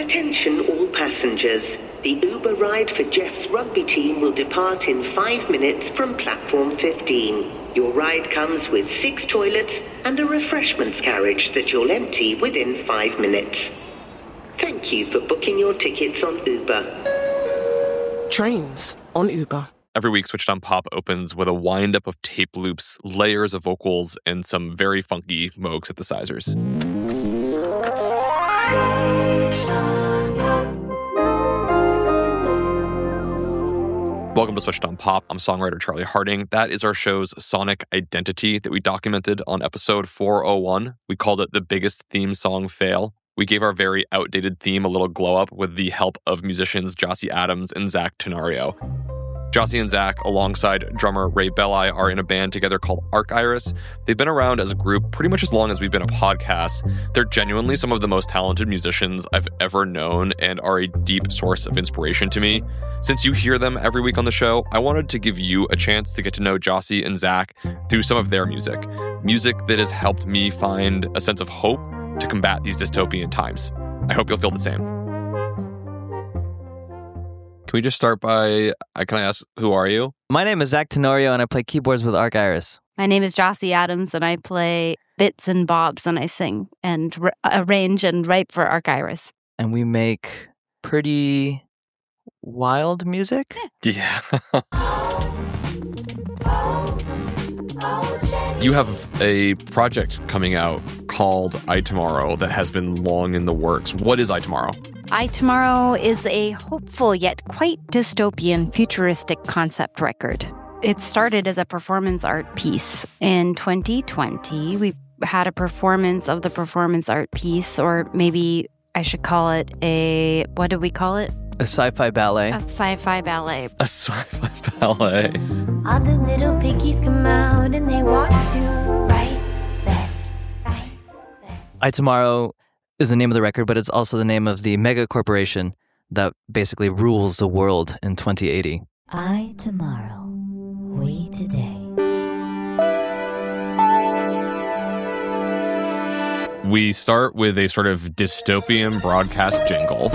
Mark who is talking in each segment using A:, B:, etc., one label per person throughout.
A: Attention all passengers. The Uber ride for Jeff's rugby team will depart in 5 minutes from platform 15. Your ride comes with 6 toilets and a refreshments carriage that you'll empty within 5 minutes. Thank you for booking your tickets on Uber.
B: Trains on Uber.
C: Every week, Switched on Pop opens with a wind-up of tape loops, layers of vocals, and some very funky Moog synthesizers. Welcome to Switched on Pop. I'm songwriter Charlie Harding. That is our show's sonic identity that we documented on episode 401. We called it The Biggest Theme Song Fail. We gave our very outdated theme a little glow-up with the help of musicians Jossie Adams and Zach Tenorio. Jossie and Zach, alongside drummer Ray Belli, are in a band together called Arc Iris. They've been around as a group pretty much as long as we've been a podcast. They're genuinely some of the most talented musicians I've ever known and are a deep source of inspiration to me. Since you hear them every week on the show, I wanted to give you a chance to get to know Jossie and Zach through some of their music. Music that has helped me find a sense of hope to combat these dystopian times. I hope you'll feel the same. Can we just start by, can I ask, who are you?
D: My name is Zach Tenorio, and I play keyboards with Arc Iris.
E: My name is Jossie Adams, and I play bits and bobs, and I sing and arrange and write for Arc Iris.
D: And we make pretty wild music?
C: Yeah. You have a project coming out called I Tomorrow that has been long in the works. What is I Tomorrow?
E: I Tomorrow is a hopeful yet quite dystopian futuristic concept record. It started as a performance art piece. In 2020, we had a performance of the performance art piece, or maybe I should call it what do we call it?
D: A sci-fi ballet.
E: A sci-fi ballet.
C: A sci-fi ballet.
F: All the little piggies come out and they walk to right, left, right, left.
D: I Tomorrow is the name of the record, but it's also the name of the mega corporation that basically rules the world in 2080.
F: I Tomorrow, we today.
C: We start with a sort of dystopian broadcast jingle.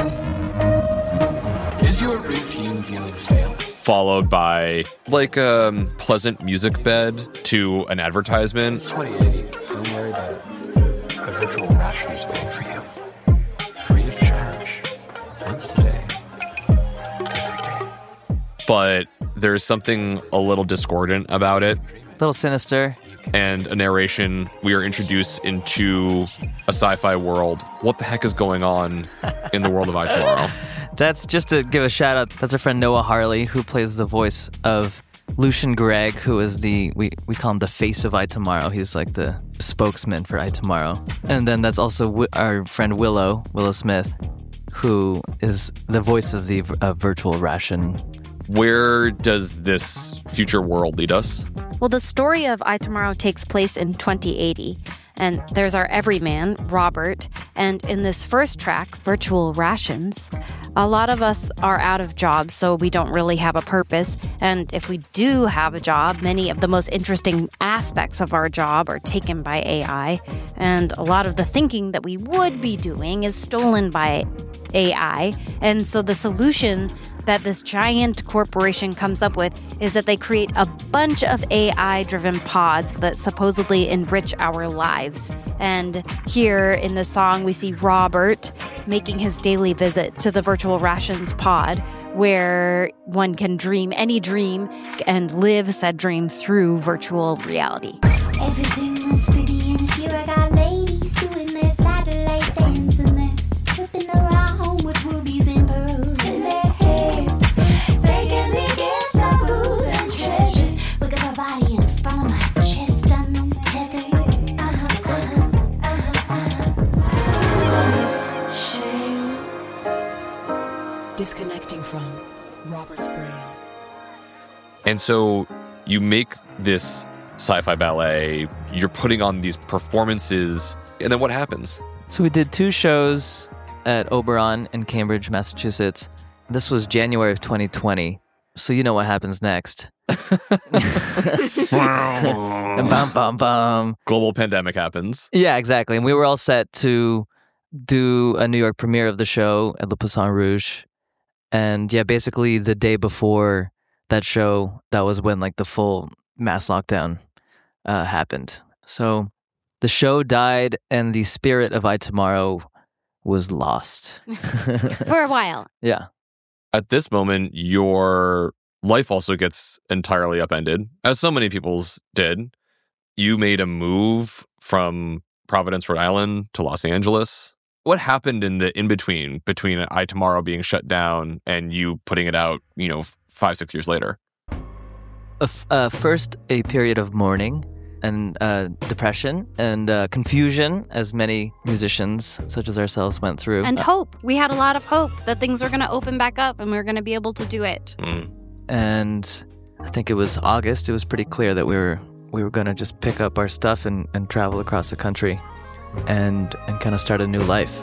G: Is your routine feeling stale?
C: Followed by like a pleasant music bed to an advertisement.
G: It's 2080. You'll worry about it. A virtual ration is waiting for you. Free of charge. Once a day. Every day.
C: But there's something a little discordant about it.
D: A little sinister.
C: And a narration. We are introduced into a sci-fi world. What the heck is going on in the world of I Tomorrow?
D: That's just to give a shout out. That's our friend Noah Harley, who plays the voice of Lucian Gregg, who is we call him the face of I Tomorrow. He's like the spokesman for I Tomorrow. And then that's also our friend Willow Smith, who is the voice of the virtual ration.
C: Where does this future world lead us?
E: Well, the story of I Tomorrow takes place in 2080. And there's our everyman, Robert. And in this first track, Virtual Rations, a lot of us are out of jobs, so we don't really have a purpose. And if we do have a job, many of the most interesting aspects of our job are taken by AI. And a lot of the thinking that we would be doing is stolen by AI. And so the solution that this giant corporation comes up with is that they create a bunch of AI-driven pods that supposedly enrich our lives. And here in the song, we see Robert making his daily visit to the Virtual Rations pod, where one can dream any dream and live said dream through virtual reality.
F: Everything looks pretty in here. I got ladies doing their satellite dance and they're flipping around with rubies and pearls in their hair. They can be gifts of booze and treasures. Look at my body in front of my chest. I know tether.
B: Disconnecting from Robert's brain.
C: And so you make this sci-fi ballet, you're putting on these performances, and then what happens?
D: So we did 2 shows at Oberon in Cambridge, Massachusetts. This was January of 2020. So you know what happens next. Bum, bum, bum.
C: Global pandemic happens.
D: Yeah, exactly. And we were all set to do a New York premiere of the show at Le Poisson Rouge. And yeah, basically the day before that show, that was when like the full mass lockdown happened. So the show died and the spirit of I Tomorrow was lost.
E: For a while.
D: Yeah.
C: At this moment, your life also gets entirely upended, as so many people's did. You made a move from Providence, Rhode Island to Los Angeles. What happened in the in-between between I Tomorrow being shut down and you putting it out, 5-6 years later?
D: First, a period of mourning and depression and confusion, as many musicians such as ourselves went through.
E: And hope. We had a lot of hope that things were going to open back up and we were going to be able to do it.
D: And I think it was August. It was pretty clear that we were going to just pick up our stuff and travel across the country and kind of start a new life.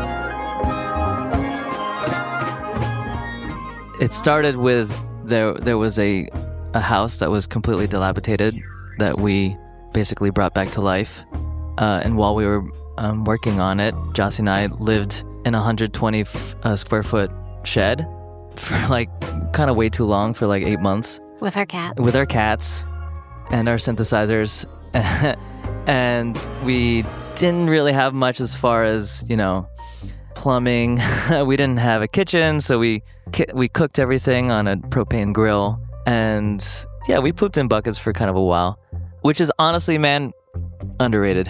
D: It started with there was a house that was completely dilapidated that we basically brought back to life. And while we were working on it, Jossie and I lived in a 120 square foot shed for like kind of way too long, for like 8 months.
E: With our cats.
D: With our cats and our synthesizers. And we didn't really have much as far as, plumbing. We didn't have a kitchen, so we cooked everything on a propane grill. And yeah, we pooped in buckets for kind of a while, which is honestly, man, underrated.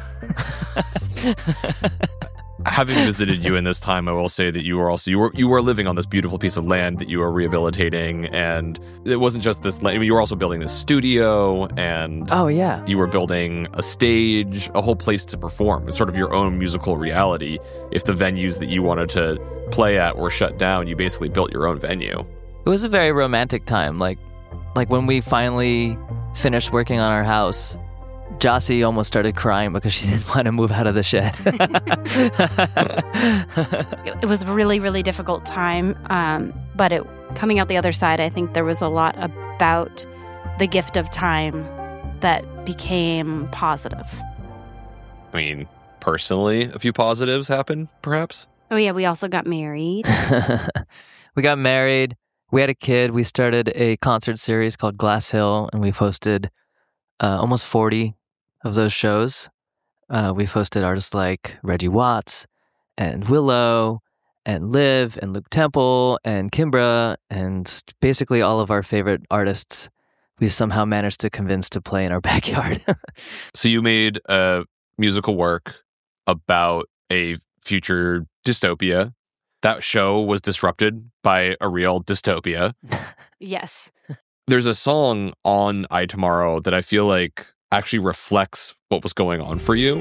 C: Having visited you in this time, I will say that you were living on this beautiful piece of land that you were rehabilitating, and it wasn't just this. I mean, you were also building this studio, and
D: oh yeah,
C: you were building a stage, a whole place to perform. It's sort of your own musical reality. If the venues that you wanted to play at were shut down, you basically built your own venue.
D: It was a very romantic time. Like when we finally finished working on our house, Jossie almost started crying because she didn't want to move out of the shed.
E: It was a really, really difficult time. But coming out the other side, I think there was a lot about the gift of time that became positive.
C: I mean, personally, a few positives happened, perhaps?
E: Oh, yeah, we also got married.
D: We got married. We had a kid. We started a concert series called Glass Hill, and we've hosted almost 40 of those shows. We've hosted artists like Reggie Watts and Willow and Liv and Luke Temple and Kimbra, and basically all of our favorite artists we've somehow managed to convince to play in our backyard.
C: So you made a musical work about a future dystopia. That show was disrupted by a real dystopia.
E: Yes.
C: There's a song on I Tomorrow that I feel like actually reflects what was going on for you.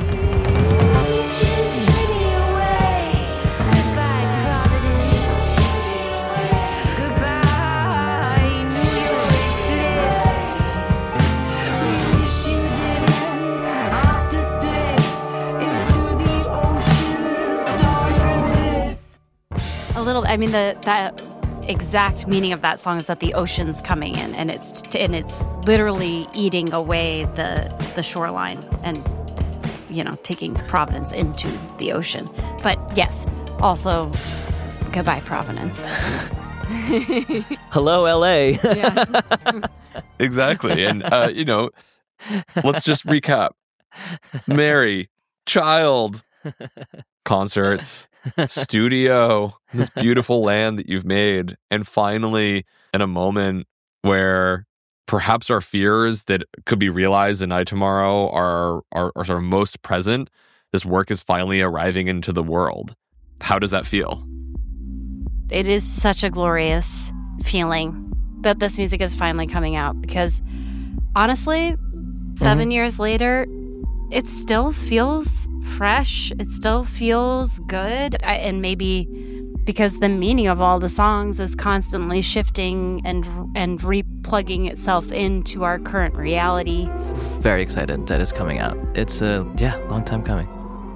E: A little, I mean, that exact meaning of that song is that the ocean's coming in, and it's literally eating away the shoreline and taking Providence into the ocean. But yes, also goodbye Providence.
D: Hello LA.
E: Yeah.
C: Exactly. And let's just recap. Mary, child, concerts, studio, this beautiful land that you've made, and finally in a moment where perhaps our fears that could be realized in I Tomorrow are sort of most present, this work is finally arriving into the world. How does that feel?
E: It is such a glorious feeling that this music is finally coming out, because honestly, 7 years later, it still feels fresh. It still feels good. And maybe because the meaning of all the songs is constantly shifting and replugging itself into our current reality.
D: Very excited that it's coming out. It's long time coming.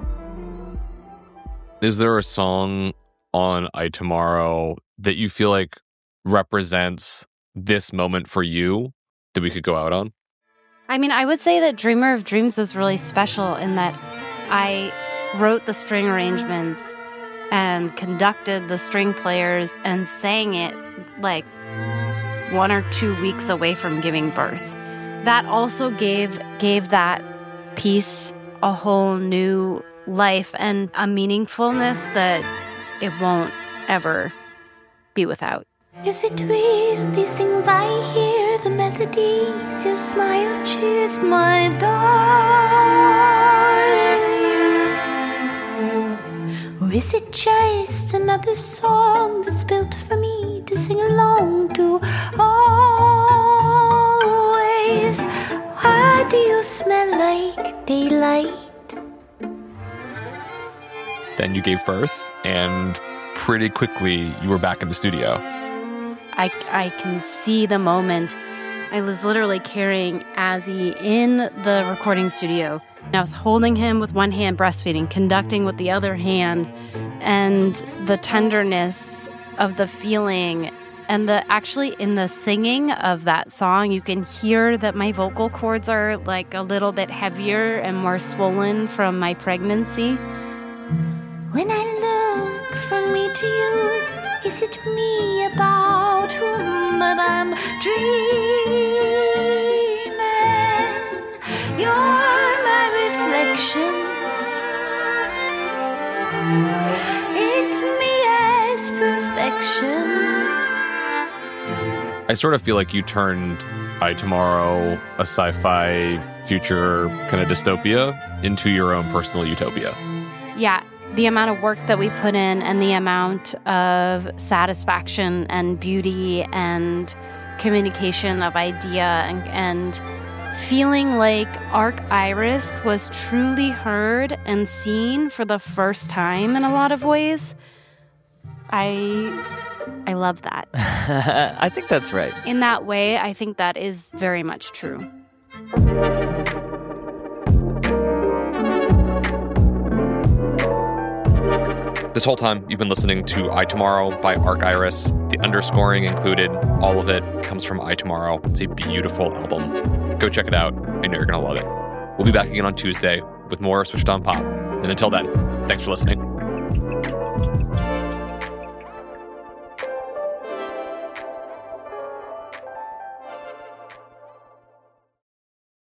C: Is there a song on I Tomorrow that you feel like represents this moment for you that we could go out on?
E: I mean, I would say that Dreamer of Dreams is really special in that I wrote the string arrangements and conducted the string players and sang it like 1 or 2 weeks away from giving birth. That also gave that piece a whole new life and a meaningfulness that it won't ever be without.
F: Is it real, these things I hear, the melodies, your smile cheers my darling? Or is it just another song that's built for me to sing along to always? Why do you smell like daylight?
C: Then you gave birth, and pretty quickly you were back in the studio.
E: I can see the moment. I was literally carrying Azzy in the recording studio. And I was holding him with one hand, breastfeeding, conducting with the other hand, and the tenderness of the feeling. And actually in the singing of that song, you can hear that my vocal cords are like a little bit heavier and more swollen from my pregnancy.
F: When I look from me to you, is it me about whom that I'm dreaming? You're my reflection. It's me as perfection.
C: I sort of feel like you turned I, Tomorrow, a sci-fi future kind of dystopia, into your own personal utopia.
E: Yeah. The amount of work that we put in and the amount of satisfaction and beauty and communication of idea and feeling like Arc Iris was truly heard and seen for the first time in a lot of ways. I love that.
D: I think that's right.
E: In that way, I think that is very much true.
C: This whole time, you've been listening to I, Tomorrow by Arc Iris. The underscoring included, all of it comes from I, Tomorrow. It's a beautiful album. Go check it out. I know you're going to love it. We'll be back again on Tuesday with more Switched On Pop. And until then, thanks for listening.